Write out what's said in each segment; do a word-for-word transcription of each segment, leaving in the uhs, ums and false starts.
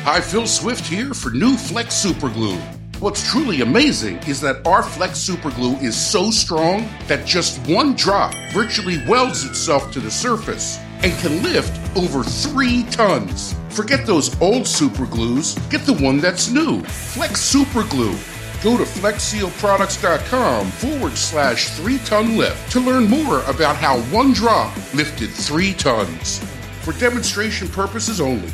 Hi, Phil Swift here for new Flex Super Glue. What's truly amazing is that our Flex Super Glue is so strong that just one drop virtually welds itself to the surface and can lift over three tons. Forget those old super glues. Get the one that's new. Flex Super Glue. Go to flexsealproducts.com forward slash three ton lift to learn more about how one drop lifted three tons. For demonstration purposes only.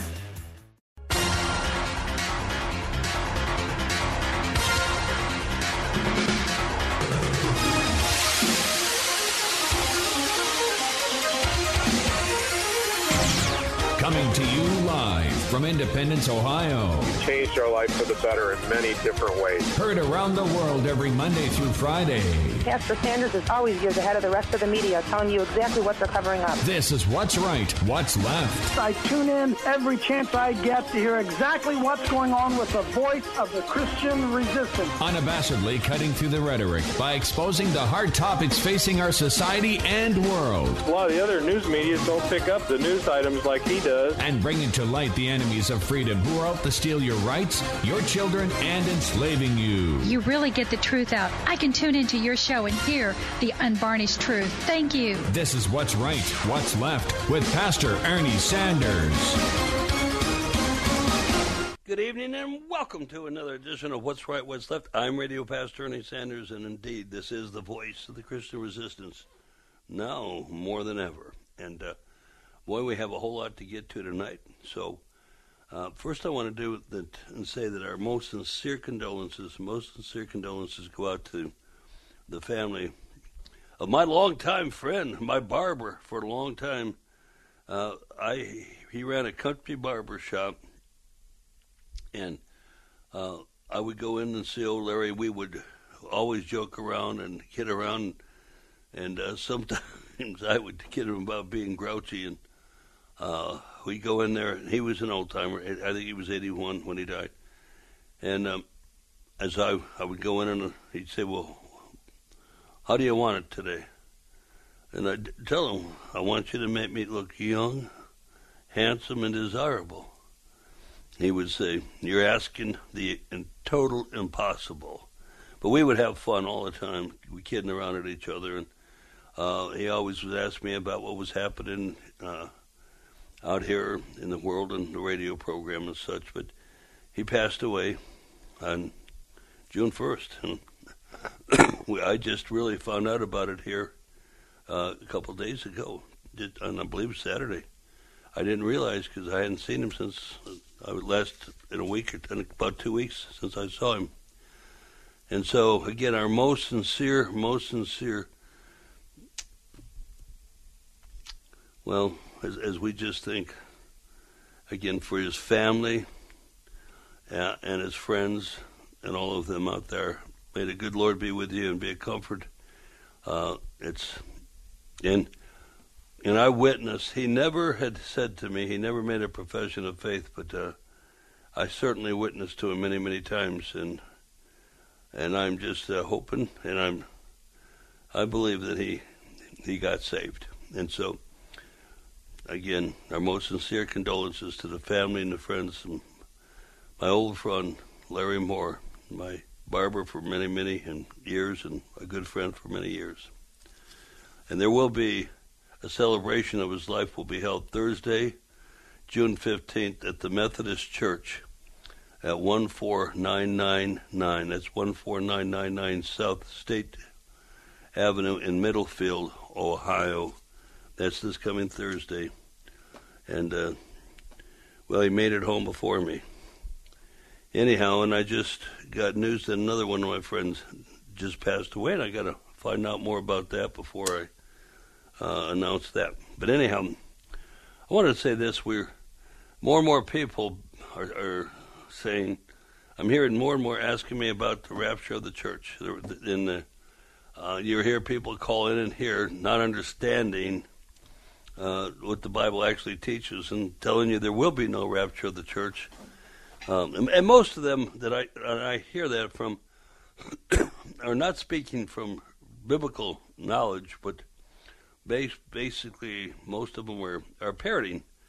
Coming to you live from Independence, Ohio. You've changed our life for the better in many different ways. Heard around the world every Monday through Friday. Pastor Sanders is always years ahead of the rest of the media, telling you exactly what they're covering up. This is What's Right, What's Left. I tune in every chance I get to hear exactly what's going on with the voice of the Christian resistance. Unabashedly cutting through the rhetoric by exposing the hard topics facing our society and world. A lot of the other news media don't pick up the news items like he does. And bringing to light the enemies of freedom who are out to steal your rights, your children, and enslaving you. You really get the truth out. I can tune into your show and hear the unvarnished truth. Thank you. This is What's Right, What's Left with Pastor Ernie Sanders. Good evening and welcome to another edition of What's Right, What's Left. I'm Radio Pastor Ernie Sanders, and indeed, this is the voice of the Christian resistance, now more than ever. And, uh, boy, we have a whole lot to get to tonight. So, uh, first I want to do that and say that our most sincere condolences, most sincere condolences go out to the family of my longtime friend, my barber for a long time. Uh, I he ran a country barber shop, and uh, I would go in and see old Larry. We would always joke around and kid around, and uh, sometimes I would kid him about being grouchy, and Uh, we go in there. He was an old timer. I think he was eighty-one when he died. And um, as I I would go in and he'd say, "Well, how do you want it today?" And I'd tell him, "I want you to make me look young, handsome, and desirable." He would say, "You're asking the total impossible." But we would have fun all the time. We kidding around at each other, and uh, he always would ask me about what was happening Uh, out here in the world and the radio program and such. But he passed away on June first. And I just really found out about it here uh, a couple of days ago, on I believe Saturday. I didn't realize because I hadn't seen him since I would last in a week or ten, about two weeks since I saw him. And so, again, our most sincere, most sincere, well, As, as we just think, again, for his family uh, and his friends and all of them out there, may the good Lord be with you and be a comfort. Uh, it's and and I witnessed. He never had said to me. He never made a profession of faith, but uh, I certainly witnessed to him many, many times, and and I'm just uh, hoping, and I'm I believe that he he got saved, and so. Again, our most sincere condolences to the family and the friends. And my old friend, Larry Moore, my barber for many, many years and a good friend for many years. And there will be a celebration of his life will be held Thursday, June fifteenth at the Methodist Church at one four nine nine nine. That's one four nine nine nine South State Avenue in Middlefield, Ohio. That's this coming Thursday. And, uh, well, he made it home before me. Anyhow, and I just got news that another one of my friends just passed away, and I got to find out more about that before I uh, announce that. But anyhow, I wanted to say this. We're more and more people are, are saying, I'm hearing more and more asking me about the rapture of the church. In the, uh, you hear people call in and here not understanding Uh, what the Bible actually teaches and telling you there will be no rapture of the church. Um, and, and most of them that I I hear that from are not speaking from biblical knowledge, but base, basically most of them are, are parroting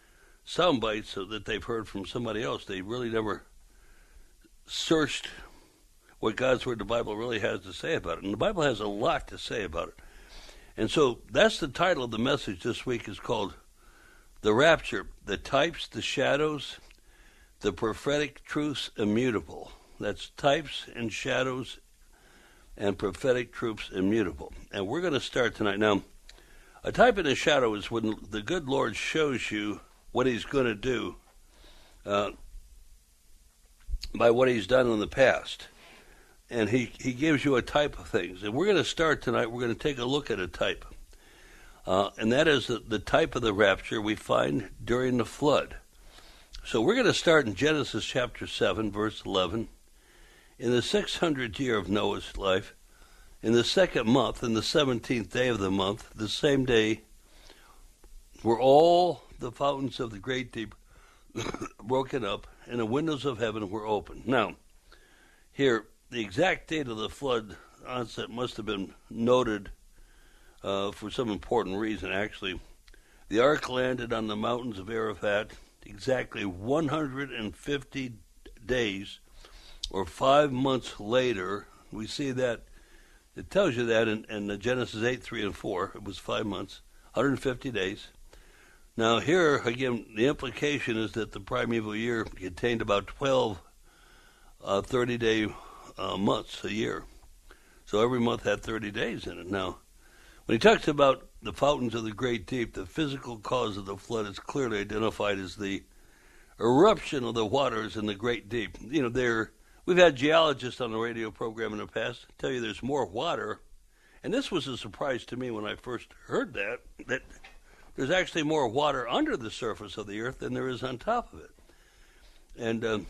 sound bites so that they've heard from somebody else. They really never searched what God's Word, the Bible, really has to say about it. And the Bible has a lot to say about it. And so that's the title of the message this week, is called The Rapture, the Types, the Shadows, the Prophetic Truths Immutable. That's types and shadows and prophetic truths immutable. And we're going to start tonight. Now, a type and a shadow is when the good Lord shows you what he's going to do uh, by what he's done in the past. And he, he gives you a type of things. And we're going to start tonight, we're going to take a look at a type. Uh, and that is the, the type of the rapture we find during the flood. So we're going to start in Genesis chapter seven, verse eleven. In the six hundredth year of Noah's life, in the second month, in the seventeenth day of the month, the same day, were all the fountains of the great deep broken up, and the windows of heaven were opened. Now, here, the exact date of the flood onset must have been noted uh, for some important reason, actually. The ark landed on the mountains of Arafat exactly one hundred fifty days, or five months later. We see that, it tells you that in, in Genesis eight, three, and four. It was five months, one hundred fifty days. Now here, again, the implication is that the primeval year contained about twelve uh, thirty-day uh, months a year. So every month had thirty days in it. Now, when he talks about the fountains of the great deep, the physical cause of the flood is clearly identified as the eruption of the waters in the great deep. You know, they're We've had geologists on the radio program in the past tell you there's more water, and this was a surprise to me when I first heard that, that there's actually more water under the surface of the earth than there is on top of it. And um,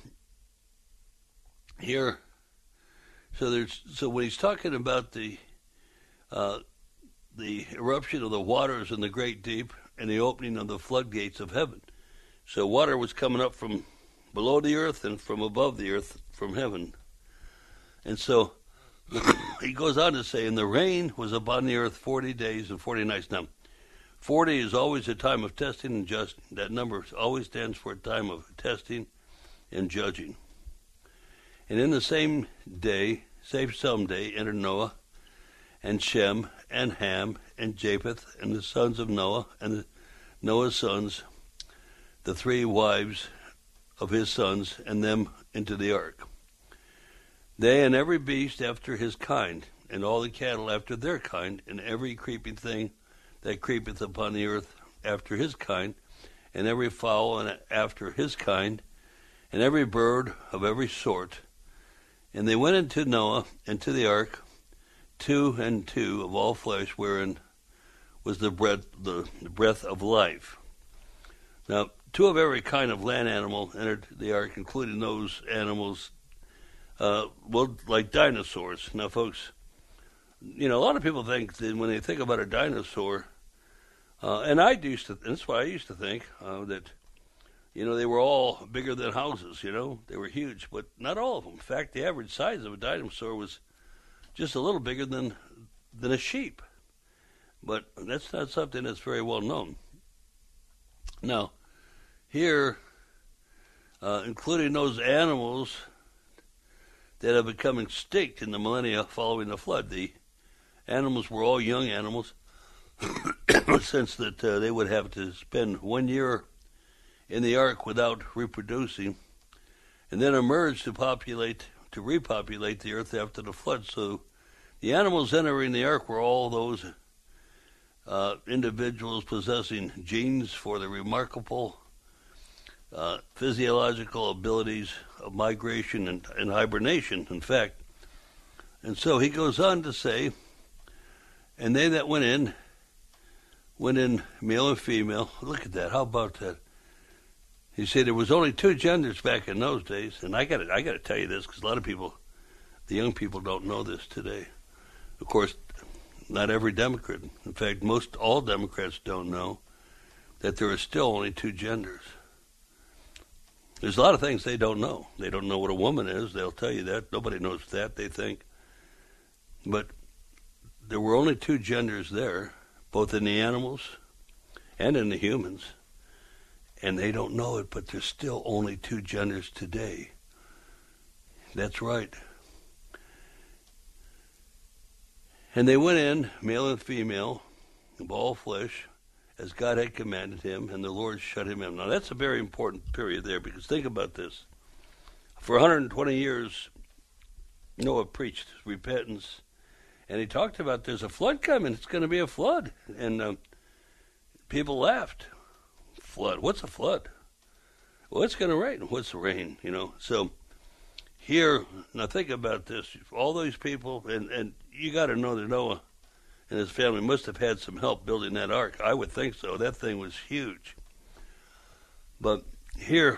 here, so there's so when he's talking about the uh, the eruption of the waters in the great deep and the opening of the floodgates of heaven, so water was coming up from below the earth and from above the earth, from heaven. And so he goes on to say, and the rain was upon the earth forty days and forty nights. Now, forty is always a time of testing and just. That number always stands for a time of testing and judging. And in the same day, same some day, entered Noah and Shem and Ham and Japheth and the sons of Noah and Noah's sons, the three wives of his sons, and them into the ark. They and every beast after his kind, and all the cattle after their kind, and every creeping thing that creepeth upon the earth after his kind, and every fowl and after his kind, and every bird of every sort. And they went into Noah, into the ark, two and two of all flesh, wherein was the breath, the, the breath of life. Now, two of every kind of land animal entered the ark, including those animals, uh, well, like dinosaurs. Now, folks, you know, a lot of people think that when they think about a dinosaur, uh, and I used to, that's what I used to think, uh, that, you know, they were all bigger than houses, you know, they were huge, but not all of them. In fact, the average size of a dinosaur was just a little bigger than than a sheep. But that's not something that's very well known. Now, here, uh, including those animals that have become extinct in the millennia following the flood, the animals were all young animals, since that uh, they would have to spend one year in the ark without reproducing, and then emerge to populate, to repopulate the earth after the flood. So the animals entering the ark were all those uh, individuals possessing genes for the remarkable uh, physiological abilities of migration and, and hibernation, in fact. And so he goes on to say, and they that went in, went in male and female. Look at that. How about that? He said there was only two genders back in those days, and I got I got to tell you this because a lot of people, the young people, don't know this today. Of course, not every Democrat. In fact, most all Democrats don't know that there are still only two genders. There's a lot of things they don't know. They don't know what a woman is. They'll tell you that. Nobody knows that, they think. But there were only two genders there, both in the animals and in the humans. And they don't know it, but there's still only two genders today. That's right. And they went in, male and female, of all flesh, as God had commanded him, and the Lord shut him in. Now, that's a very important period there, because think about this. For one hundred twenty years, Noah preached repentance, and he talked about there's a flood coming. It's going to be a flood. And um, people laughed. Flood? What's a flood? Well, it's going to rain. What's rain? You know, so here, now think about this. All those people, and, and you got to know that Noah and his family must have had some help building that ark. I would think so. That thing was huge. But here,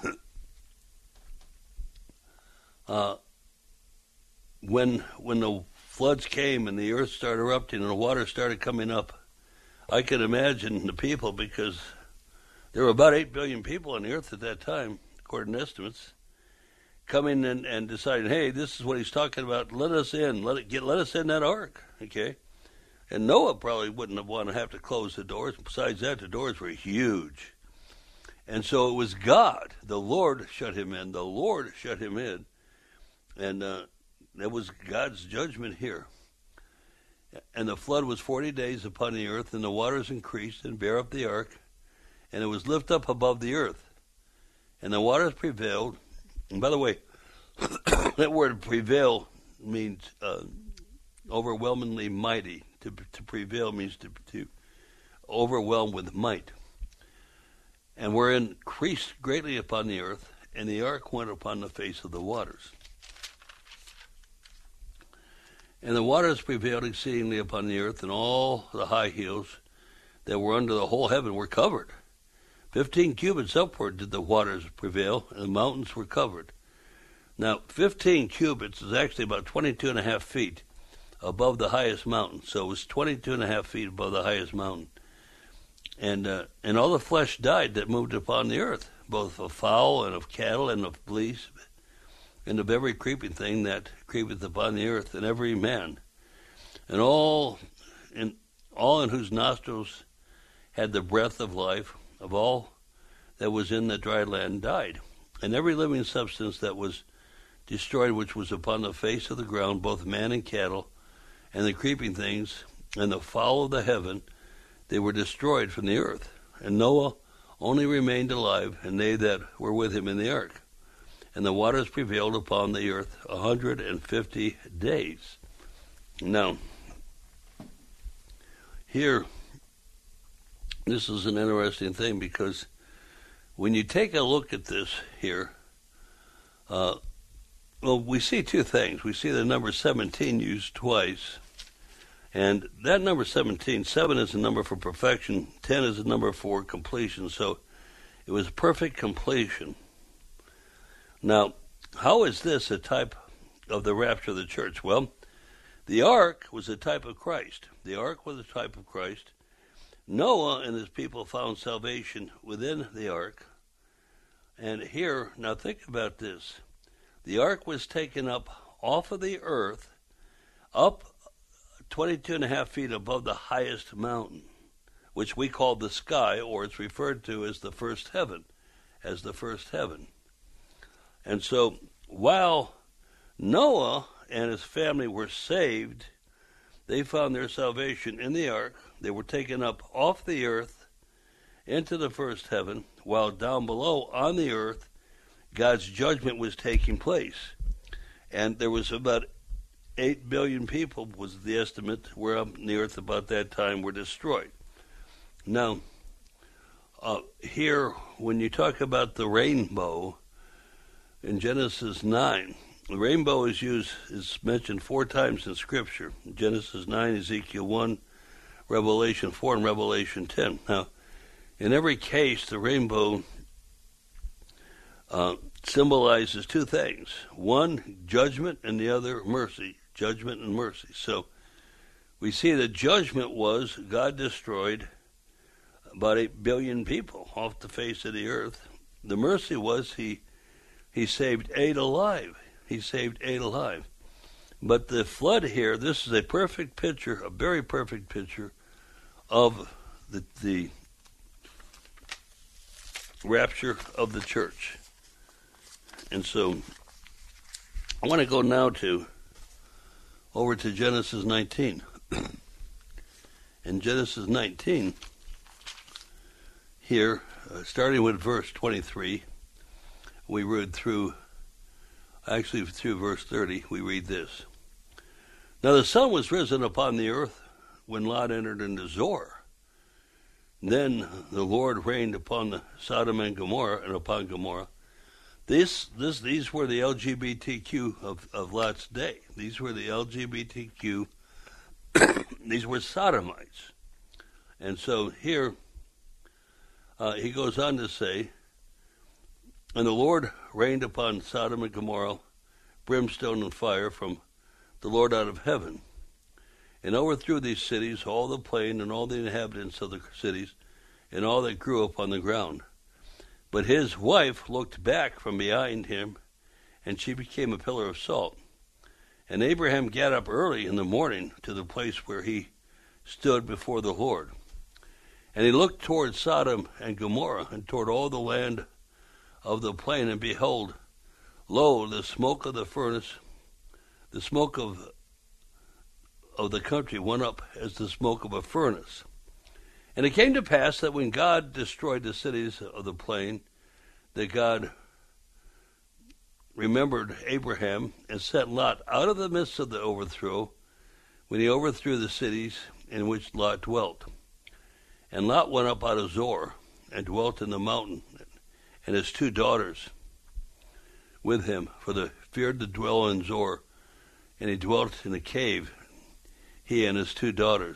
uh, when when the floods came and the earth started erupting and the water started coming up, I can imagine the people, because there were about eight billion people on the earth at that time, according to estimates, coming and, and deciding, hey, this is what he's talking about. Let us in. Let it get. Let us in that ark. Okay. And Noah probably wouldn't have wanted to have to close the doors. Besides that, the doors were huge. And so it was God. The Lord shut him in. The Lord shut him in. And uh, that was God's judgment here. And the flood was forty days upon the earth, and the waters increased and bare up the ark, and it was lift up above the earth. And the waters prevailed. And by the way, that word prevail means uh, overwhelmingly mighty. To, to prevail means to, to overwhelm with might. And were increased greatly upon the earth, and the ark went upon the face of the waters. And the waters prevailed exceedingly upon the earth, and all the high hills that were under the whole heaven were covered. Fifteen cubits upward did the waters prevail, and the mountains were covered. Now, fifteen cubits is actually about twenty-two and a half feet above the highest mountain. So it was twenty-two and a half feet above the highest mountain. And uh, and all the flesh died that moved upon the earth, both of fowl and of cattle and of beasts, and of every creeping thing that creepeth upon the earth, and every man. And all in, all in whose nostrils had the breath of life, of all that was in the dry land died. And every living substance that was destroyed, which was upon the face of the ground, both man and cattle, and the creeping things, and the fowl of the heaven, they were destroyed from the earth. And Noah only remained alive, and they that were with him in the ark. And the waters prevailed upon the earth a hundred and fifty days. Now, here, this is an interesting thing, because when you take a look at this here, uh, well, we see two things. We see the number seventeen used twice. And that number seventeen, seven is a number for perfection, ten is a number for completion. So it was perfect completion. Now, how is this a type of the rapture of the church? Well, the ark was a type of Christ. The ark was a type of Christ. Noah and his people found salvation within the ark. And here, now think about this. The ark was taken up off of the earth, up twenty-two and a half feet above the highest mountain, which we call the sky, or it's referred to as the first heaven, as the first heaven. And so while Noah and his family were saved, they found their salvation in the ark. They were taken up off the earth into the first heaven, while down below on the earth, God's judgment was taking place. And there was about eight billion people, was the estimate, were on the earth about that time, were destroyed. Now, uh, here, when you talk about the rainbow in Genesis nine, the rainbow is used, is mentioned four times in Scripture. Genesis nine, Ezekiel one, Revelation four, and Revelation ten. Now, in every case, the rainbow uh, symbolizes two things. One, judgment, and the other, mercy. Judgment and mercy. So we see that judgment was God destroyed about eight billion people off the face of the earth. The mercy was he he saved eight alive. He saved eight alive. But the flood here, this is a perfect picture, a very perfect picture of the the rapture of the church. And so I want to go now to over to Genesis nineteen. In Genesis nineteen, here, uh, starting with verse twenty-three, we read through, actually through verse thirty, we read this. Now the sun was risen upon the earth when Lot entered into Zoar. Then the Lord rained upon the Sodom and Gomorrah and upon Gomorrah. This, this, these were the L G B T Q of, of Lot's day. These were the L G B T Q. These were Sodomites. And so here uh, he goes on to say, and the Lord rained upon Sodom and Gomorrah brimstone and fire from the Lord out of heaven, and overthrew these cities, all the plain, and all the inhabitants of the cities, and all that grew up on the ground. But his wife looked back from behind him, and she became a pillar of salt. And Abraham got up early in the morning to the place where he stood before the Lord. And he looked toward Sodom and Gomorrah, and toward all the land of the plain, and behold, lo, the smoke of the furnace, the smoke of of the country went up as the smoke of a furnace. And it came to pass that when God destroyed the cities of the plain, that God remembered Abraham and sent Lot out of the midst of the overthrow, when he overthrew the cities in which Lot dwelt. And Lot went up out of Zoar and dwelt in the mountain, and his two daughters with him, for they feared to dwell in Zoar, and he dwelt in a cave, he and his two daughters.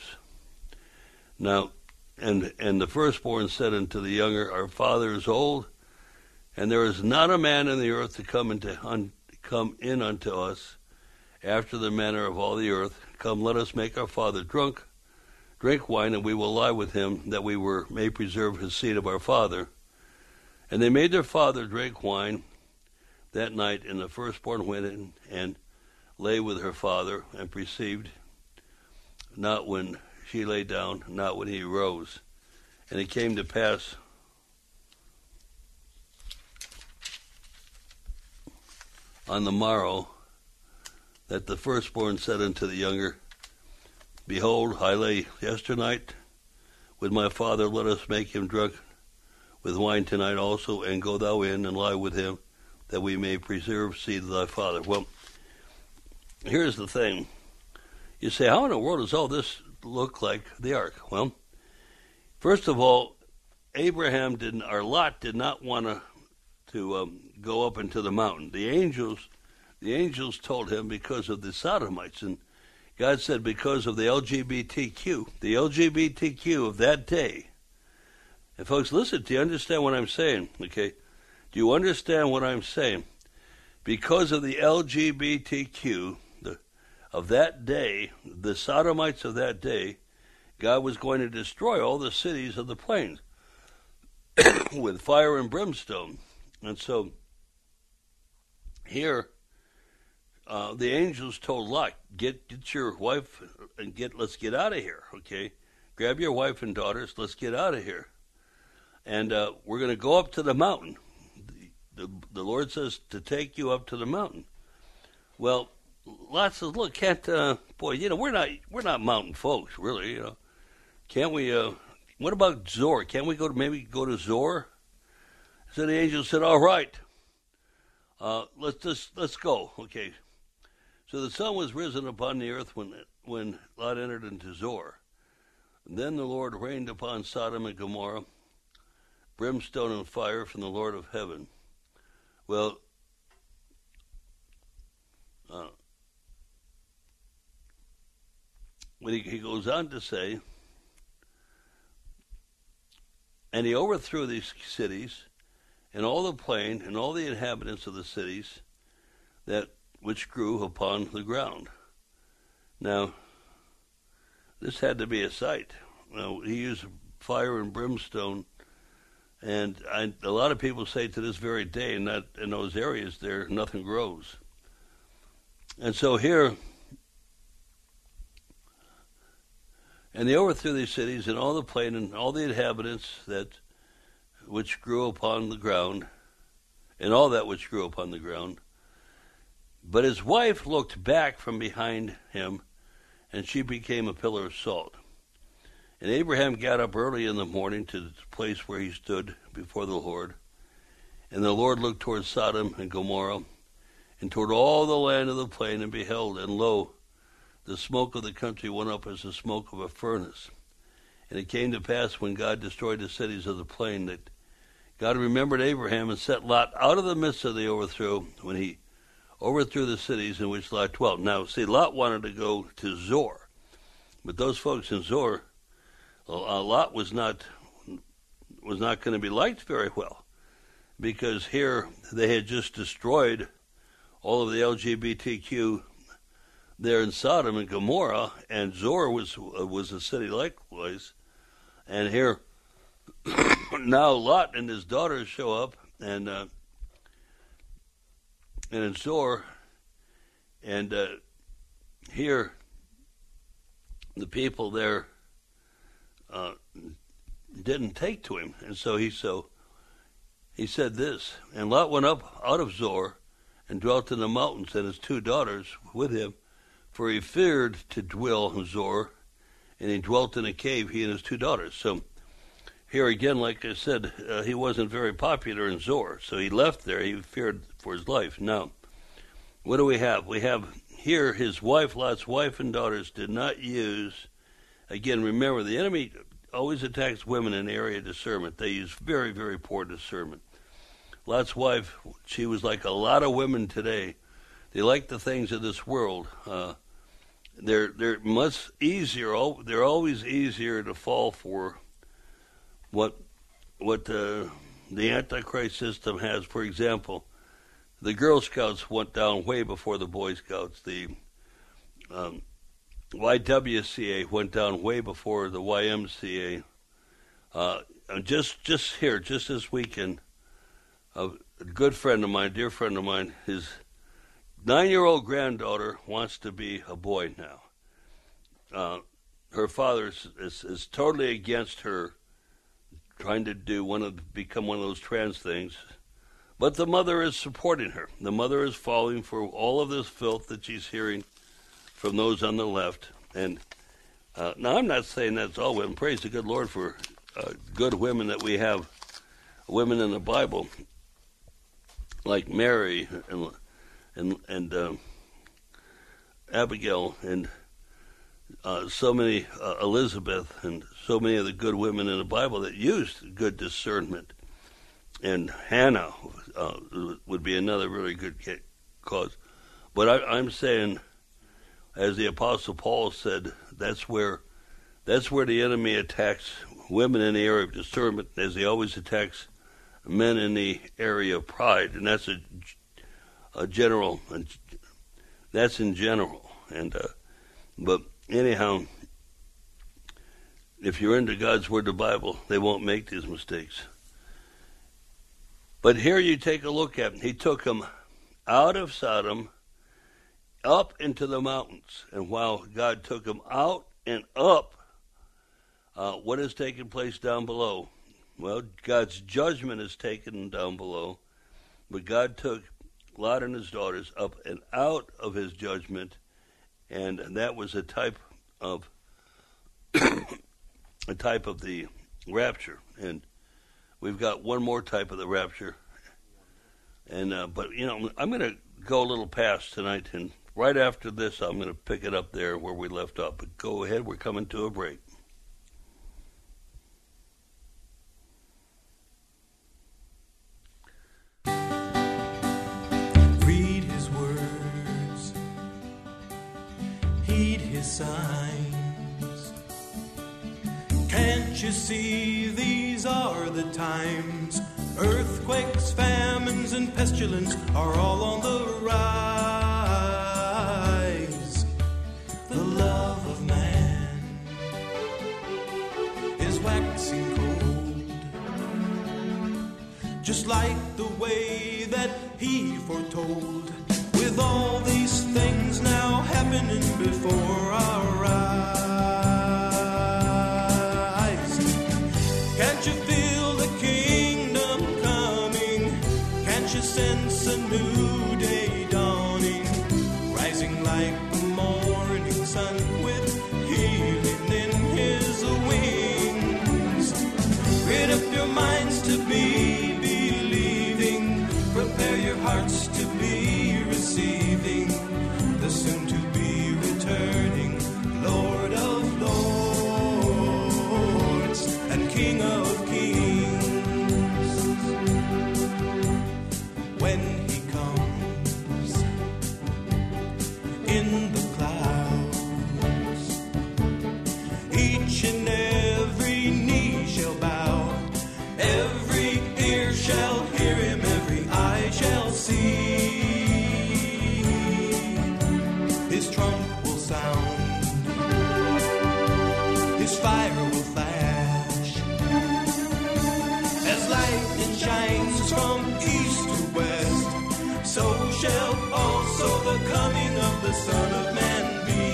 Now, and and the firstborn said unto the younger, Our father is old, and there is not a man in the earth to come into un, come in unto us after the manner of all the earth. Come, let us make our father drunk, drink wine, and we will lie with him, that we were may preserve his seed of our father. And they made their father drink wine that night, and the firstborn went in and lay with her father, and perceived not when she lay down, not when he rose. And it came to pass on the morrow that the firstborn said unto the younger, Behold, I lay yesternight with my father, let us make him drunk with wine tonight also, and go thou in and lie with him, that we may preserve seed of thy father. Well, here's the thing. You say, how in the world does all this look like the ark? Well, first of all, Abraham didn't, or Lot did not want to to um, go up into the mountain. The angels, the angels told him because of the Sodomites, and God said because of the L G B T Q, the L G B T Q of that day. And folks, listen, do you understand what I'm saying? Okay, do you understand what I'm saying? Because of the L G B T Q of that day, the Sodomites of that day, God was going to destroy all the cities of the plains with fire and brimstone. And so here, uh, the angels told Lot, get get your wife and get let's get out of here, okay? Grab your wife and daughters, let's get out of here. And uh, we're going to go up to the mountain. The, the, the Lord says to take you up to the mountain. Well, Lot says, look, can't, uh, boy, you know, we're not, we're not mountain folks, really, you know. Can't we, uh, what about Zoar? Can't we go to, maybe go to Zoar? So the angel said, all right, uh, let's just, let's go, okay. So the sun was risen upon the earth when, when Lot entered into Zoar. And then the Lord rained upon Sodom and Gomorrah brimstone and fire from the Lord of heaven. Well, uh, when he, he goes on to say, and he overthrew these cities, and all the plain, and all the inhabitants of the cities, that which grew upon the ground. Now, this had to be a sight. Now, he used fire and brimstone, and I, a lot of people say to this very day, in that in those areas there, nothing grows. And so here, and they overthrew these cities and all the plain and all the inhabitants that which grew upon the ground, and all that which grew upon the ground. But his wife looked back from behind him, and she became a pillar of salt. And Abraham got up early in the morning to the place where he stood before the Lord. And the Lord looked toward Sodom and Gomorrah, and toward all the land of the plain, and beheld, and lo, the smoke of the country went up as the smoke of a furnace. And it came to pass, when God destroyed the cities of the plain, that God remembered Abraham and set Lot out of the midst of the overthrow, when he overthrew the cities in which Lot dwelt. Now, see, Lot wanted to go to Zoar, but those folks in Zoar, uh, Lot was not was not going to be liked very well, because here they had just destroyed all of the L G B T Q there in Sodom and Gomorrah, and Zoar was uh, was a city likewise. And here now Lot and his daughters show up, and uh, and in Zoar, and uh, here the people there uh, didn't take to him, and so he so he said this, and Lot went up out of Zoar and dwelt in the mountains, and his two daughters with him, for he feared to dwell in Zoar, and he dwelt in a cave, he and his two daughters. So here again, like I said, uh, he wasn't very popular in Zoar, so he left there. He feared for his life. Now, what do we have? We have here his wife, Lot's wife and daughters did not use, again, remember, the enemy always attacks women in the area of discernment. They use very, very poor discernment. Lot's wife, she was like a lot of women today. They like the things of this world. Uh, they're they're much easier. They're always easier to fall for what what uh, the Antichrist system has. For example, the Girl Scouts went down way before the Boy Scouts. The um, Y W C A went down way before the Y M C A. Uh, just just here, just this weekend, a good friend of mine, dear friend of mine, his nine-year-old granddaughter wants to be a boy now. Uh, her father is, is, is totally against her trying to do one of become one of those trans things, but the mother is supporting her. The mother is falling for all of this filth that she's hearing from those on the left. And uh, now I'm not saying that's all women. Praise the good Lord for uh, good women that we have, women in the Bible, like Mary and and and um, Abigail and uh, so many uh, Elizabeth and so many of the good women in the Bible that used good discernment. And Hannah uh, would be another really good cause. But I, I'm saying, as the Apostle Paul said, that's where that's where the enemy attacks women in the area of discernment, as he always attacks men in the area of pride, and that's a, a general. That's in general, and uh, but anyhow, if you're into God's Word, the Bible, they won't make these mistakes. But here you take a look at him. He took him out of Sodom, up into the mountains, and while God took him out and up, uh, what has taken place down below? Well, God's judgment is taken down below, but God took Lot and his daughters up and out of his judgment, and that was a type of a type of the rapture. And we've got one more type of the rapture, and uh, but you know I'm going to go a little past tonight, and right after this I'm going to pick it up there where we left off. But go ahead, we're coming to a break. Signs. Can't you see these are the times? Earthquakes, famines, and pestilence are all on the rise. The love of man is waxing cold, just like the way that he foretold. With all these things now happening before our eyes, can't you feel the King Prepare your hearts to be receiving the soon-to-be returning Lord of Lords and King of Kings. When he comes in the clouds, each and every knee shall bow, every ear shall hear him, every eye shall see. His trump will sound, his fire will flash, as lightning shines from east to west, so shall also the coming of the Son of Man be.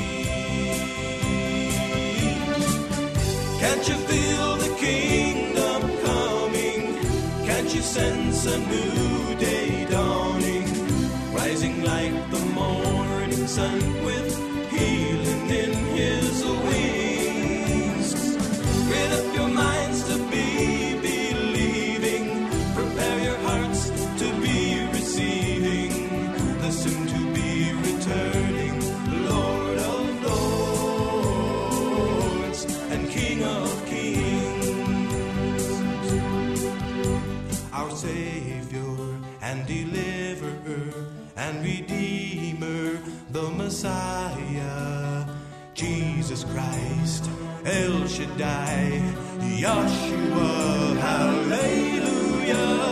Can't you feel the kingdom coming? Can't you sense a new day dawning, rising like the morning sun with healing in his wings? Rid up your minds to be believing, prepare your hearts to be receiving the soon-to-be returning Lord of Lords and King of Kings. Our Savior and Deliverer and Redeemer, the Messiah, Jesus Christ, El Shaddai, Yahshua, hallelujah.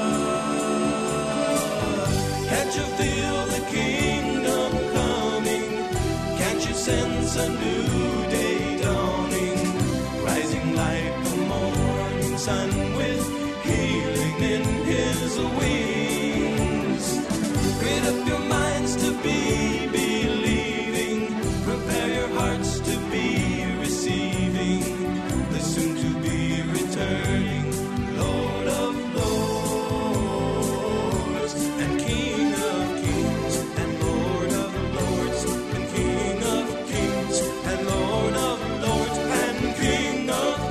Can't you feel the kingdom coming? Can't you sense a new day dawning, rising like the morning sun with healing in his wings? Rid up your minds to be believing, prepare your hearts to be receiving the soon-to-be returning Lord of Lords and King of Kings and Lord of Lords and King of Kings and Lord of Lords and King of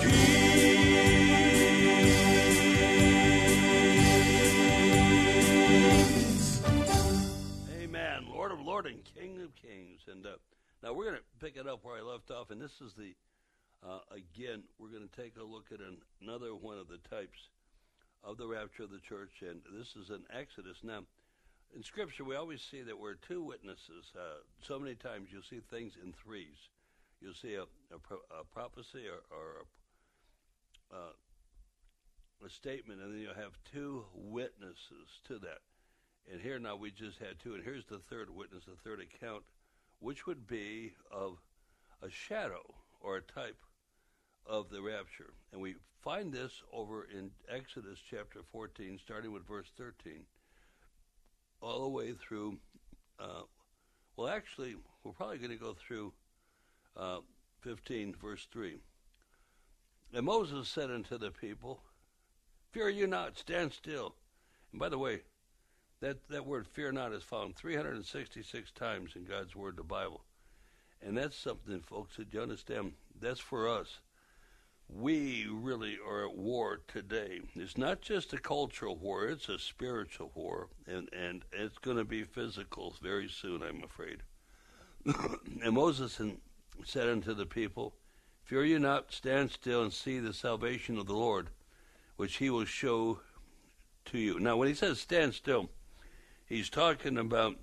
Kings. Amen. Lord of Lord and King of Kings. And uh, now we're going to pick it up where I left off, and this is the, uh, again, we're going to take a look at an, another one of the types of the rapture of the church, and this is in Exodus. Now, in Scripture, we always see that we're two witnesses. Uh, so many times you'll see things in threes. You'll see a, a, pro- a prophecy or, or a, uh, a statement, and then you'll have two witnesses to that. And here now we just had two, and here's the third witness, the third account, which would be of a shadow or a type of the rapture. And we find this over in Exodus chapter fourteen, starting with verse thirteen, all the way through, uh, well, actually, we're probably going to go through uh, fifteen, verse three. And Moses said unto the people, fear you not, stand still. And by the way, That that word fear not is found three hundred sixty-six times in God's Word, the Bible. And that's something, folks, that you understand, that's for us. We really are at war today. It's not just a cultural war, it's a spiritual war. And, and it's going to be physical very soon, I'm afraid. And Moses said unto the people, fear you not, stand still and see the salvation of the Lord, which he will show to you. Now, when he says stand still, he's talking about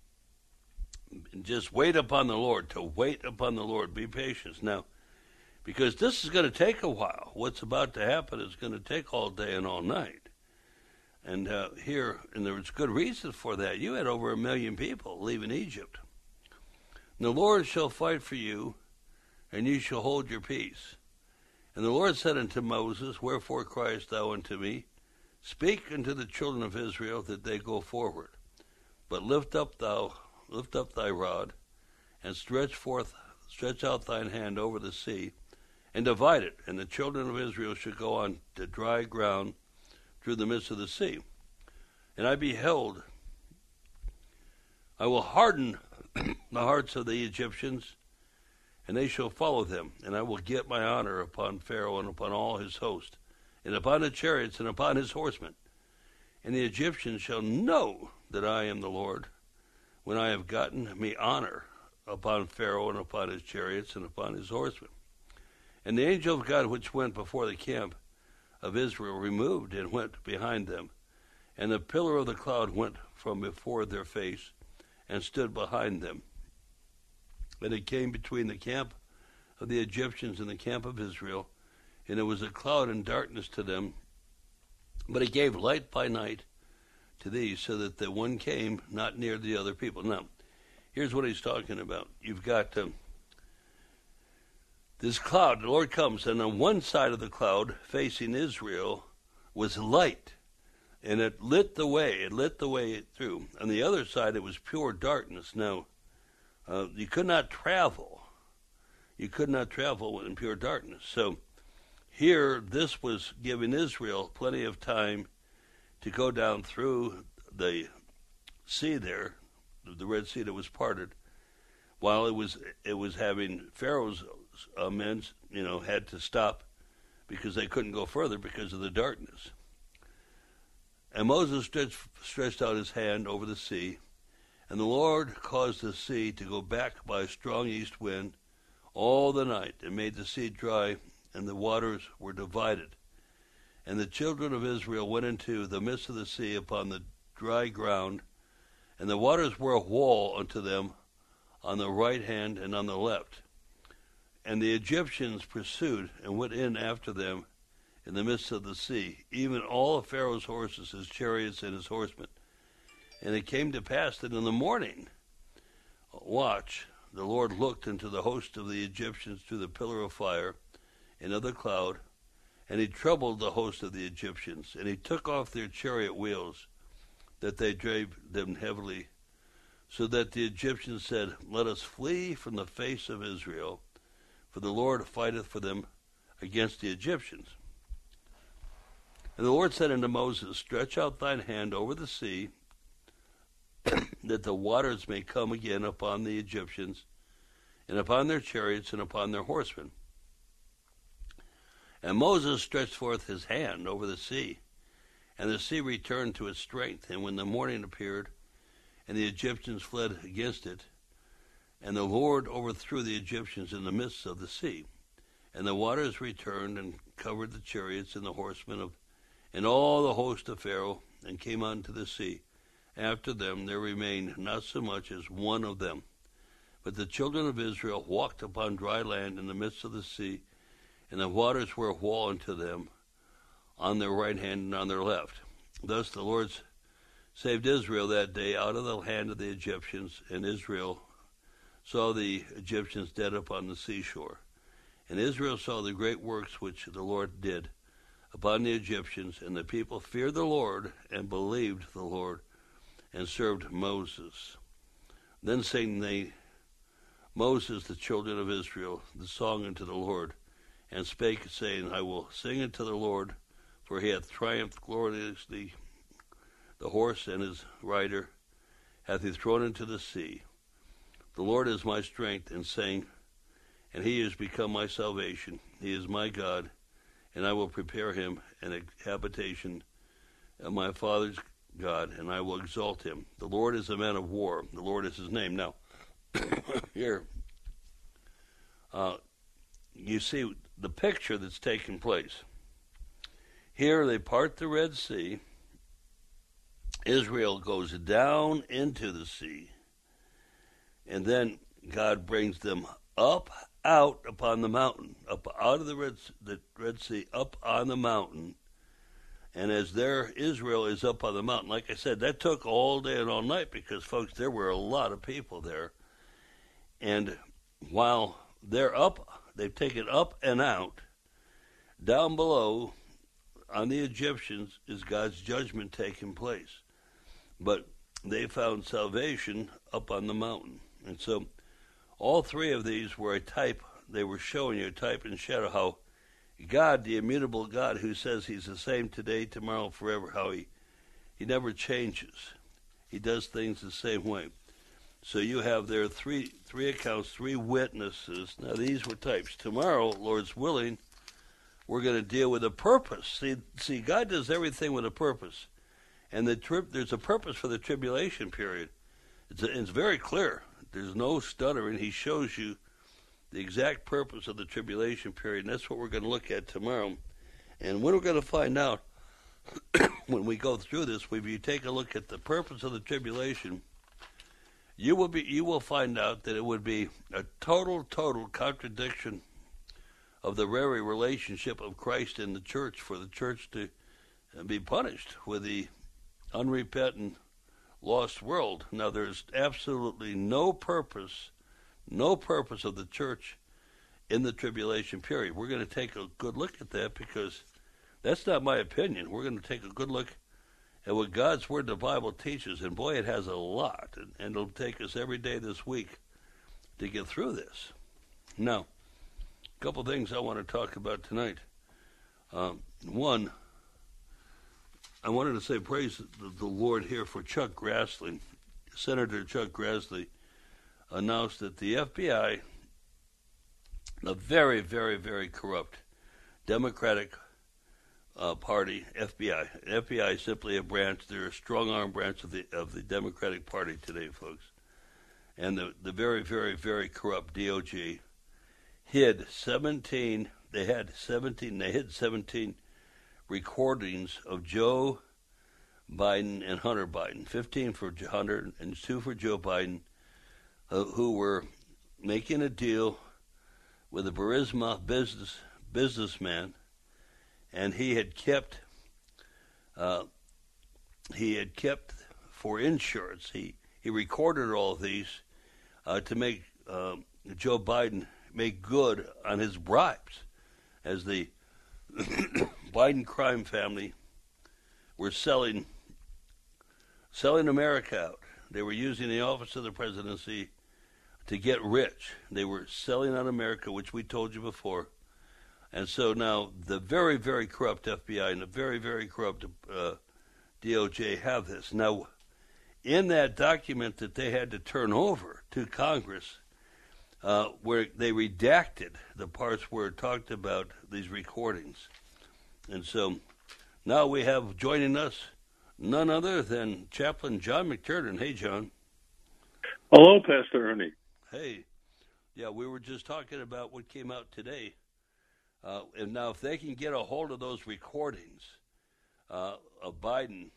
just wait upon the Lord, to wait upon the Lord, be patient. Now, because this is going to take a while. What's about to happen is going to take all day and all night. And uh, here, and there's good reason for that, you had over a million people leaving Egypt. And the Lord shall fight for you, and you shall hold your peace. And the Lord said unto Moses, wherefore criest thou unto me? Speak unto the children of Israel that they go forward. But lift up thou, lift up thy rod, and stretch forth, stretch out thine hand over the sea, and divide it, and the children of Israel should go on to dry ground through the midst of the sea. And I beheld, I will harden the hearts of the Egyptians, and they shall follow them, and I will get my honor upon Pharaoh and upon all his host, and upon the chariots and upon his horsemen. And the Egyptians shall know that I am the Lord, when I have gotten me honor upon Pharaoh and upon his chariots and upon his horsemen. And the angel of God which went before the camp of Israel removed and went behind them. And the pillar of the cloud went from before their face and stood behind them. And it came between the camp of the Egyptians and the camp of Israel, and it was a cloud and darkness to them, but it gave light by night to these, so that the one came not near the other people. Now, here's what he's talking about. You've got um, this cloud. The Lord comes, and on one side of the cloud, facing Israel, was light, and it lit the way. It lit the way through. On the other side, it was pure darkness. Now, uh, you could not travel. You could not travel in pure darkness. So here, this was giving Israel plenty of time to go down through the sea there, the Red Sea that was parted, while it was it was having Pharaoh's uh, men, you know, had to stop because they couldn't go further because of the darkness. And Moses stretched, stretched out his hand over the sea, and the Lord caused the sea to go back by a strong east wind all the night, and made the sea dry, and the waters were divided. And the children of Israel went into the midst of the sea upon the dry ground, and the waters were a wall unto them on the right hand and on the left. And the Egyptians pursued and went in after them in the midst of the sea, even all of Pharaoh's horses, his chariots, and his horsemen. And it came to pass that in the morning watch, the Lord looked into the host of the Egyptians through the pillar of fire and of the cloud, and he troubled the host of the Egyptians, and he took off their chariot wheels, that they drave them heavily, so that the Egyptians said, Let us flee from the face of Israel, for the Lord fighteth for them against the Egyptians. And the Lord said unto Moses, Stretch out thine hand over the sea, that the waters may come again upon the Egyptians, and upon their chariots, and upon their horsemen. And Moses stretched forth his hand over the sea, and the sea returned to its strength. And when the morning appeared, and the Egyptians fled against it, and the Lord overthrew the Egyptians in the midst of the sea, and the waters returned and covered the chariots and the horsemen of, and all the host of Pharaoh, and came unto the sea. After them there remained not so much as one of them. But the children of Israel walked upon dry land in the midst of the sea, and the waters were a wall unto them on their right hand and on their left. Thus the Lord saved Israel that day out of the hand of the Egyptians, and Israel saw the Egyptians dead upon the seashore. And Israel saw the great works which the Lord did upon the Egyptians, and the people feared the Lord and believed the Lord and served Moses. Then sang they Moses, the children of Israel, the song unto the Lord, and spake, saying, I will sing unto the Lord, for he hath triumphed gloriously. The horse and his rider hath he thrown into the sea. The Lord is my strength, and saying, and he is become my salvation. He is my God, and I will prepare him an habitation of my father's God, and I will exalt him. The Lord is a man of war. The Lord is his name. Now, here, uh, you see the picture that's taking place. Here they part the Red Sea. Israel goes down into the sea. And then God brings them up, out upon the mountain, up out of the Red, the Red Sea, up on the mountain. And as there, Israel is up on the mountain. Like I said, that took all day and all night because, folks, there were a lot of people there. And while they're up, they've taken up and out, down below on the Egyptians is God's judgment taking place. But they found salvation up on the mountain. And so all three of these were a type. They were showing you a type and shadow how God, the immutable God who says he's the same today, tomorrow, forever, how he, he never changes. He does things the same way. So you have there three three accounts, three witnesses. Now these were types. Tomorrow, Lord's willing, we're going to deal with a purpose. See, see, God does everything with a purpose. And the trip, there's a purpose for the tribulation period. It's, a, it's very clear. There's no stuttering. He shows you the exact purpose of the tribulation period, and that's what we're going to look at tomorrow. And what we're going to find out when we go through this, if you take a look at the purpose of the tribulation, you will be you will find out that it would be a total, total contradiction of the very relationship of Christ and the church, for the church to be punished with the unrepentant, lost world. Now, there's absolutely no purpose, no purpose of the church in the tribulation period. We're going to take a good look at that, because that's not my opinion. We're going to take a good look at what God's Word, the Bible, teaches, and boy, it has a lot, and, and it'll take us every day this week to get through this. Now, a couple things I want to talk about tonight. Um, one, I wanted to say praise the, the Lord here for Chuck Grassley. Senator Chuck Grassley announced that the F B I, the very, very, very corrupt Democratic uh, Party, F B I. F B I is simply a branch. They're a strong-arm branch of the of the Democratic Party today, folks. And the, the very, very, very corrupt D O J hid seventeen. They had seventeen. They hid seventeen recordings of Joe Biden and Hunter Biden. Fifteen for Hunter and two for Joe Biden, uh, who were making a deal with a Burisma business businessman, and he had kept uh, he had kept for insurance. He he recorded all of these uh, to make uh, Joe Biden make good on his bribes, as the Biden crime family were selling selling America out. They were using the office of the presidency to get rich. They were selling out America, which we told you before. And so now the very, very corrupt F B I and the very, very corrupt uh, D O J have this. Now, in that document that they had to turn over to Congress, uh, where they redacted the parts where it talked about these recordings. And so now we have joining us none other than Chaplain John McTurnan. Hey, John. Hello, Pastor Ernie. Hey. Yeah, we were just talking about what came out today. Uh, and now if they can get a hold of those recordings uh, of Biden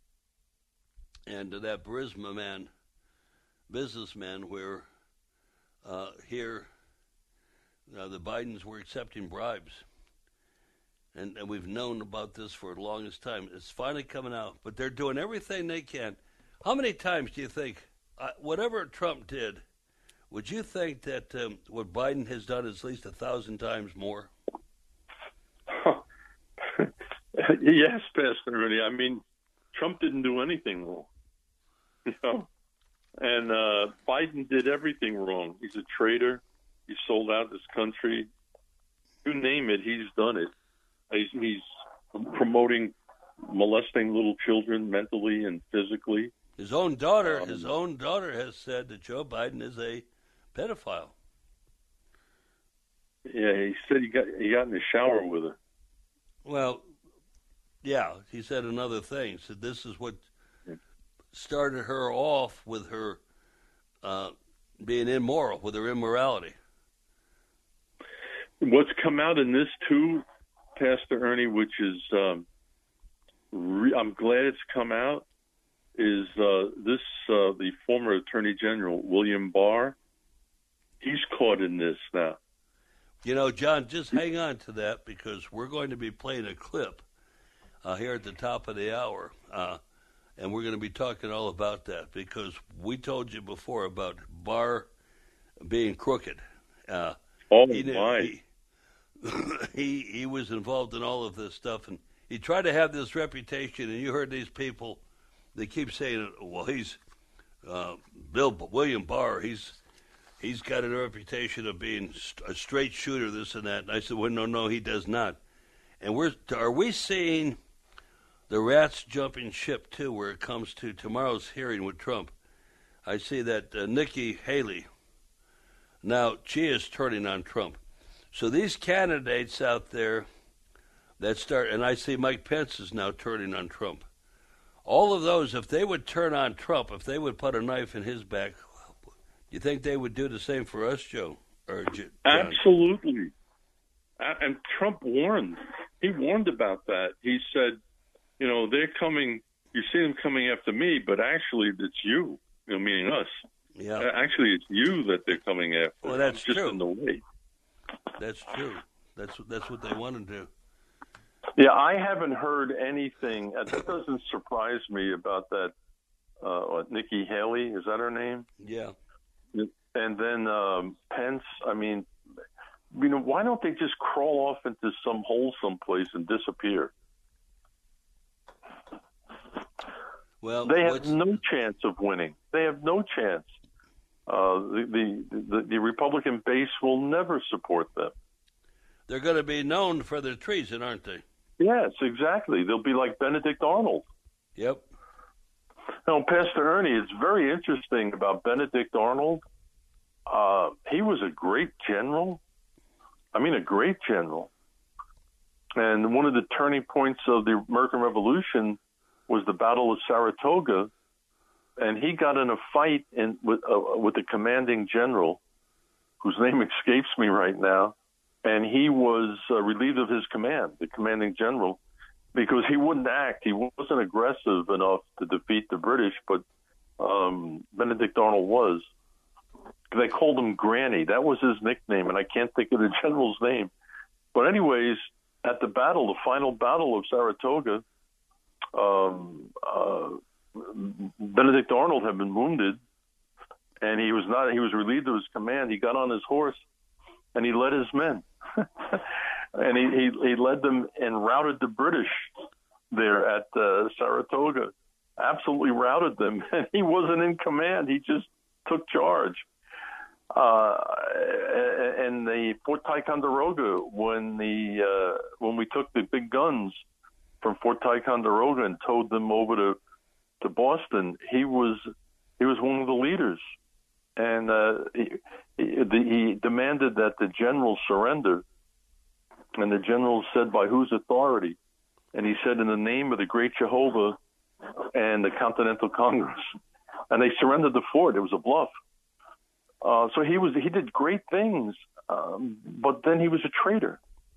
and that Burisma man, businessman, where uh, here uh, the Bidens were accepting bribes. And, and we've known about this for the longest time. It's finally coming out, but they're doing everything they can. How many times do you think, uh, whatever Trump did, would you think that um, what Biden has done is at least a thousand times more? Yes, Pastor Ernie. I mean, Trump didn't do anything wrong, you know, and uh, Biden did everything wrong. He's a traitor. He sold out this country. You name it, he's done it. He's, he's promoting molesting little children mentally and physically. His own daughter, um, his own daughter has said that Joe Biden is a pedophile. Yeah, he said he got he got in the shower with her. Well, yeah, he said another thing. Said this is what started her off with her uh, being immoral, with her immorality. What's come out in this too, Pastor Ernie, which is um, re- I'm glad it's come out, is uh, this uh, the former Attorney General William Barr. He's caught in this now. You know, John, just hang on to that, because we're going to be playing a clip uh, here at the top of the hour, uh, and we're going to be talking all about that, because we told you before about Barr being crooked. Uh, oh, he, my. He, he, he was involved in all of this stuff, and he tried to have this reputation, and you heard these people, they keep saying, well, he's uh, Bill William Barr, he's He's got a reputation of being a straight shooter, this and that. And I said, well, no, no, he does not. And we're are we seeing the rats jumping ship, too, where it comes to tomorrow's hearing with Trump? I see that uh, Nikki Haley, now she is turning on Trump. So these candidates out there that start, and I see Mike Pence is now turning on Trump. all of those, if they would turn on Trump, if they would put a knife in his back, you think they would do the same for us, Joe? Or John? Absolutely. And Trump warned. He warned about that. He said, you know, they're coming, you see them coming after me, but actually it's you, you know, meaning us. Yeah. Actually, it's you that they're coming after. Well, that's just true. in the way. That's true. That's, that's what they want to do. Yeah, I haven't heard anything. And that doesn't surprise me about that. Uh, what, Nikki Haley, is that her name? Yeah. And then um, Pence. I mean, you know, why don't they just crawl off into some hole someplace and disappear? Well, they have what's... no chance of winning. They have no chance. Uh, the, the, the the Republican base will never support them. They're going to be known for their treason, aren't they? Yes, exactly. They'll be like Benedict Arnold. Yep. Now, Pastor Ernie, it's very interesting about Benedict Arnold. Uh, he was a great general. I mean, a great general. And one of the turning points of the American Revolution was the Battle of Saratoga. And he got in a fight in, with, uh, with the commanding general, whose name escapes me right now. And he was uh, relieved of his command, the commanding general, because he wouldn't act. He wasn't aggressive enough to defeat the British, but um, Benedict Arnold was. They called him Granny. That was his nickname, and I can't think of the general's name. But anyways, at the battle, the final battle of Saratoga, um, uh, Benedict Arnold had been wounded, and he was not. He was relieved of his command. He got on his horse, and he led his men. And he, he, he led them and routed the British there at uh, Saratoga. Absolutely routed them. And he wasn't in command. He just took charge. Uh, and the Fort Ticonderoga, when the uh, when we took the big guns from Fort Ticonderoga and towed them over to to Boston, he was he was one of the leaders, and uh, he, he, he demanded that the general surrender. And the general said, "By whose authority?" And he said, "In the name of the Great Jehovah and the Continental Congress." And they surrendered the fort. It was a bluff. Uh, so he was he did great things, um, but then he was a traitor.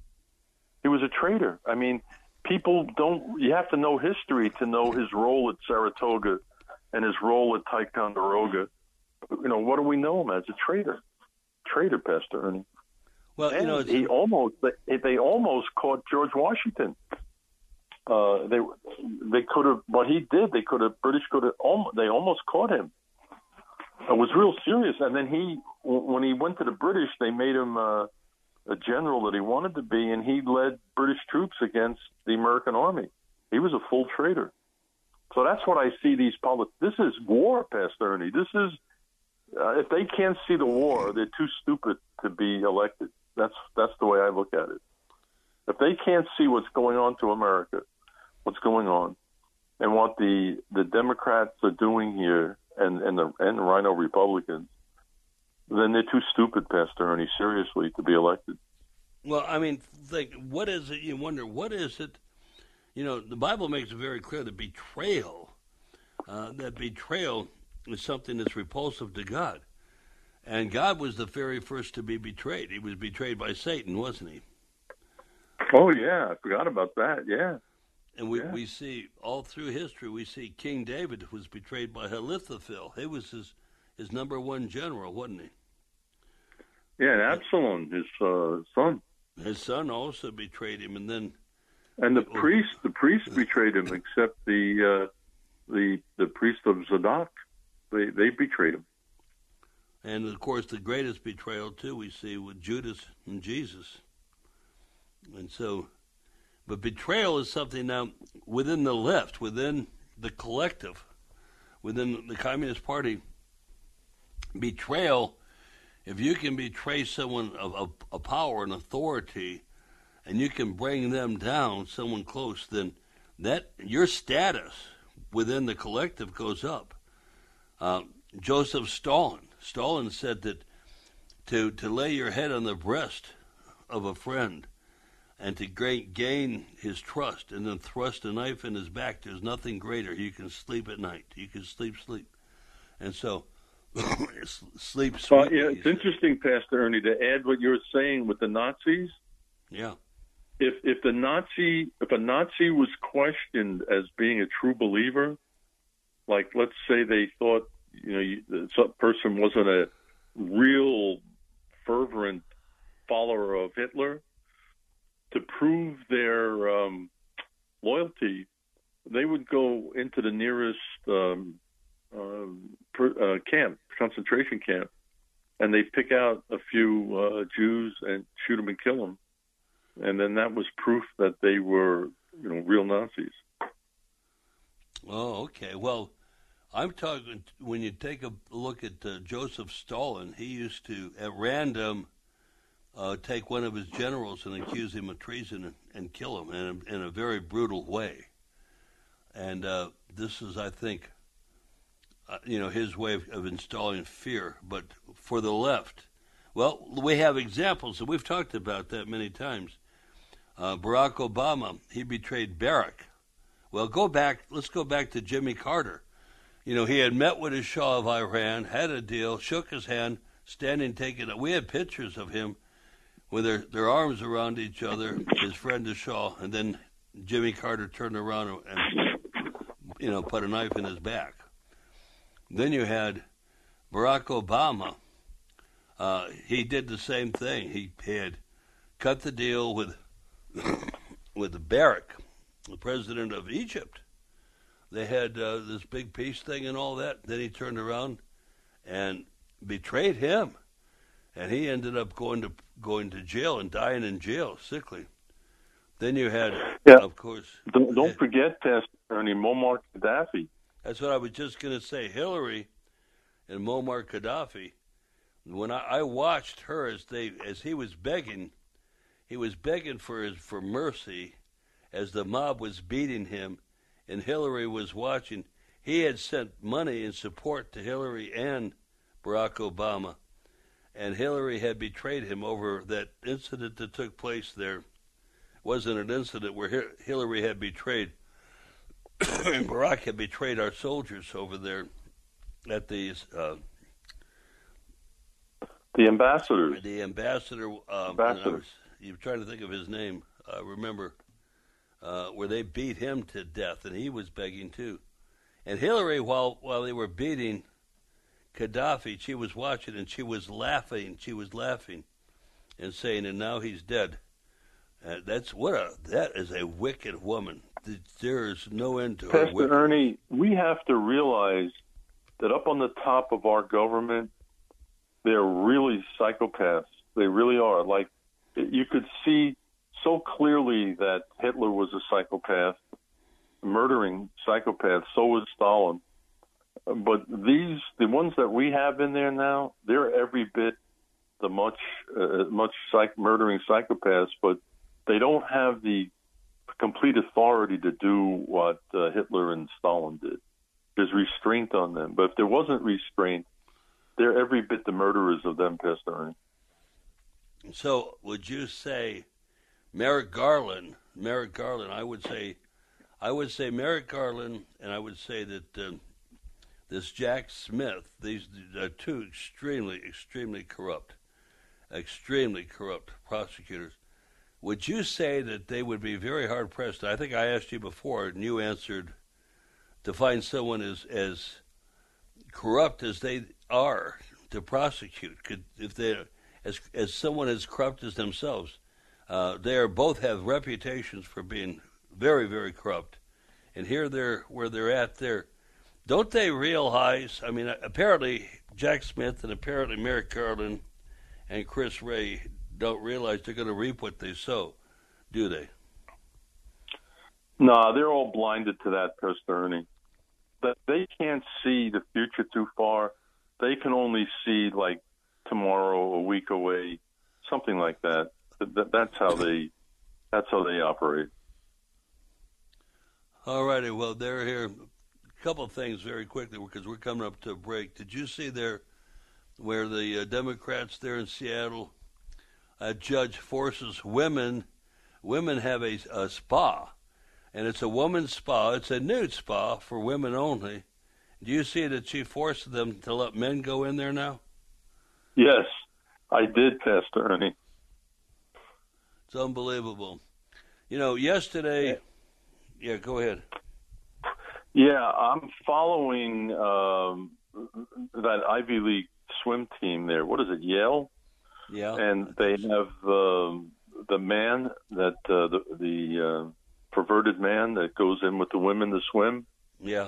He was a traitor. I mean, people don't. You have to know history to know his role at Saratoga and his role at Ticonderoga. You know, what do we know him as? A traitor, traitor, Pastor Ernie. Well, and you know, he almost they, they almost caught George Washington. Uh, they they could have, but he did. They could have. British could have. They almost caught him. It was real serious. And then he, when he went to the British, they made him uh, a general that he wanted to be, and he led British troops against the American army. He was a full traitor. So that's what I see these politics. This is war, Pastor Ernie. This is, uh, if they can't see the war, they're too stupid to be elected. That's that's the way I look at it. If they can't see what's going on to America, what's going on, and what the the Democrats are doing here, and and the and the Rhino Republicans, then they're too stupid, Pastor Ernie, seriously, to be elected. Well, I mean, think, what is it? You wonder, what is it? You know, the Bible makes it very clear that betrayal, uh, that betrayal is something that's repulsive to God. And God was the very first to be betrayed. He was betrayed by Satan, wasn't he? Oh, yeah. I forgot about that. Yeah. And we, yeah. we see all through history, we see King David was betrayed by Ahithophel. He was his, his number one general, wasn't he? Yeah, and Absalom, his uh, son. His son also betrayed him, and then... And the priest, the priest betrayed him, except the uh, the the priest of Zadok. They, they betrayed him. And, of course, the greatest betrayal, too, we see with Judas and Jesus. And so, but betrayal is something now within the left, within the collective, within the Communist Party. Betrayal, if you can betray someone of, of, of power and authority, and you can bring them down, someone close, then that your status within the collective goes up. Uh, Joseph Stalin. Stalin said that to, to lay your head on the breast of a friend and to great gain his trust, and then thrust a knife in his back. There's nothing greater. You can sleep at night. You can sleep, sleep. And so, sleep sweetly. Uh, yeah, it's interesting, Pastor Ernie, to add what you're saying with the Nazis. Yeah. If if the Nazi if a Nazi was questioned as being a true believer, like let's say they thought you know you, some person wasn't a real fervent follower of Hitler, to prove their um, loyalty, they would go into the nearest um, uh, per, uh, camp, concentration camp, and they pick out a few uh, Jews and shoot them and kill them. And then that was proof that they were, you know, real Nazis. Oh, okay. Well, I'm talking, when you take a look at uh, Joseph Stalin, he used to, at random, uh, take one of his generals and accuse him of treason and, and kill him in a, in a very brutal way. And uh, this is, I think, uh, you know, his way of, of installing fear. But for the left, well, we have examples, and we've talked about that many times. Uh, Barack Obama, he betrayed Barack. Well, go back, let's go back to Jimmy Carter. You know, he had met with the Shah of Iran, had a deal, shook his hand, standing, taking it. We had pictures of him with their, their arms around each other, his friend the Shah, and then Jimmy Carter turned around and, you know, put a knife in his back. Then you had Barack Obama. Uh, he did the same thing. He had cut the deal with with the Barak, the president of Egypt. They had uh, this big peace thing and all that. Then he turned around and betrayed him, and he ended up going to going to jail and dying in jail, sickly. Then you had, yeah. of course... Don't, don't forget, Pastor Ernie, Muammar Gaddafi. That's what I was just going to say. Hillary and Muammar Gaddafi, when I, I watched her as they as he was begging, he was begging for his, for mercy as the mob was beating him, and Hillary was watching. He had sent money in support to Hillary and Barack Obama, and Hillary had betrayed him over that incident that took place there. It wasn't an incident where Hillary had betrayed, and Barack had betrayed our soldiers over there at the... Uh, The ambassadors. The ambassador. Um, ambassador. You're trying to think of his name. I uh, remember uh, where they beat him to death, and he was begging too. And Hillary, while while they were beating Gaddafi, she was watching and she was laughing. She was laughing, and saying, "And now he's dead." Uh, that's what a that is a wicked woman. There is no end to her. Pastor Ernie, we have to realize that up on the top of our government, they're really psychopaths. They really are. Like, you could see so clearly that Hitler was a psychopath, murdering psychopath. So was Stalin. But these, the ones that we have in there now, they're every bit the much, uh, much psych- murdering psychopaths, but they don't have the complete authority to do what uh, Hitler and Stalin did. There's restraint on them. But if there wasn't restraint, they're every bit the murderers of them, Pastor Ernie. So would you say Merrick Garland, Merrick Garland, I would say, I would say Merrick Garland, and I would say that uh, this Jack Smith, these are two extremely, extremely corrupt, extremely corrupt prosecutors. Would you say that they would be very hard-pressed? I think I asked you before, and you answered, to find someone as as corrupt as they are to prosecute. Could if they as as someone as corrupt as themselves, uh, they are both have reputations for being very, very corrupt. And here they're where they're at there. Don't they realize? I mean, apparently Jack Smith and apparently Merrick Garland and Chris Wray don't realize they're going to reap what they sow, do they? No, they're all blinded to that, Pastor Ernie. That they can't see the future too far. They can only see like tomorrow, a week away, something like that. that that's how they. That's how they operate. All righty. Well, they're here. A couple of things very quickly because we're coming up to a break. Did you see there where the uh, Democrats there in Seattle, a judge forces women women have a, a spa, and it's a woman's spa. It's a nude spa for women only. Do you see that she forced them to let men go in there now? Yes, I did, Pastor Ernie. It's unbelievable. You know, yesterday... Yeah, go ahead. Yeah, I'm following um, that Ivy League swim team there. What is it, Yale? Yeah. And they have um, the man, that uh, the, the uh, perverted man that goes in with the women to swim. Yeah.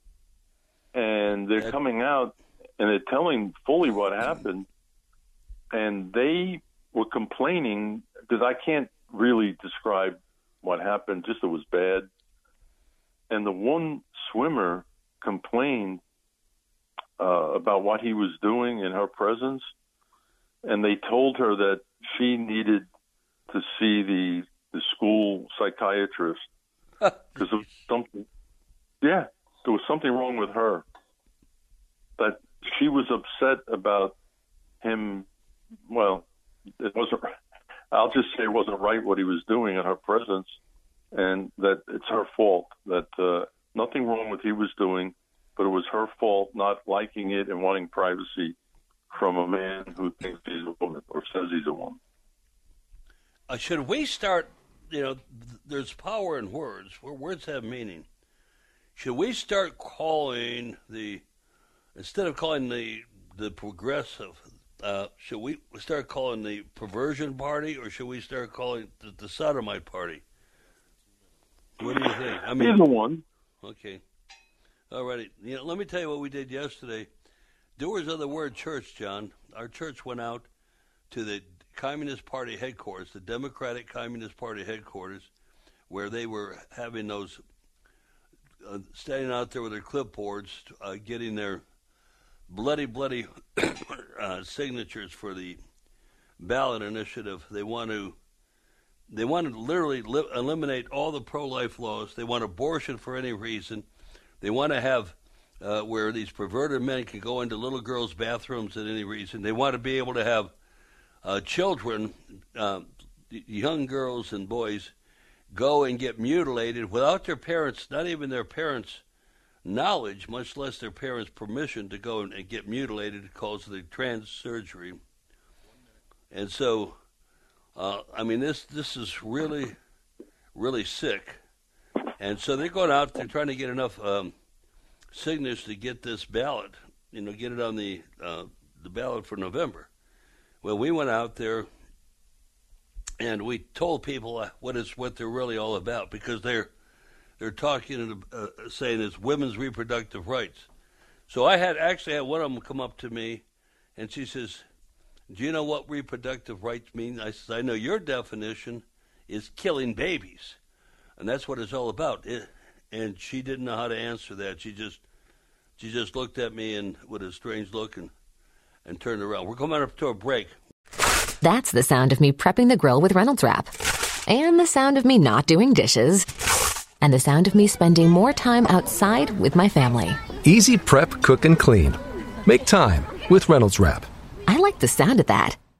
And they're that... coming out, and they're telling fully what happened. And they were complaining, because I can't really describe what happened, just it was bad. And the one swimmer complained uh, about what he was doing in her presence, and they told her that she needed to see the the school psychiatrist because of something. Yeah, there was something wrong with her. That she was upset about him. Well, it wasn't. I'll just say it wasn't right what he was doing in her presence, and that it's her fault. That uh, nothing wrong with what he was doing, but it was her fault not liking it and wanting privacy from a man who thinks he's a woman or says he's a woman. Uh, should we start, you know, th- there's power in words, where words have meaning. Should we start calling the, instead of calling the the progressive, uh, should we start calling the perversion party, or should we start calling the, the sodomite party? What do you think? I mean, either one. Okay. All righty. You know, let me tell you what we did yesterday. Doers of the Word Church, John, our church went out to the Communist Party headquarters, the Democratic Communist Party headquarters, where they were having those, uh, standing out there with their clipboards, uh, getting their bloody, bloody uh, signatures for the ballot initiative. They want to, they want to literally li- eliminate all the pro-life laws. They want abortion for any reason. They want to have uh, where these perverted men can go into little girls' bathrooms at any reason. They want to be able to have uh, children, uh, young girls and boys, go and get mutilated without their parents, not even their parents' knowledge, much less their parents' permission to go and get mutilated because of the trans surgery. And so, uh, I mean, this this is really, really sick. And so they're going out, they're trying to get enough um, signatures to get this ballot, you know, get it on the uh, the ballot for November. Well, we went out there and we told people what it's what they're really all about, because they're they're talking, uh, saying it's women's reproductive rights. So I had actually had one of them come up to me, and she says, "Do you know what reproductive rights mean?" I said, "I know your definition is killing babies." And that's what it's all about. It, and she didn't know how to answer that. She just she just looked at me and with a strange look and, and turned around. We're coming up to a break. That's the sound of me prepping the grill with Reynolds Wrap. And the sound of me not doing dishes. And the sound of me spending more time outside with my family. Easy prep, cook, and clean. Make time with Reynolds Wrap. I like the sound of that.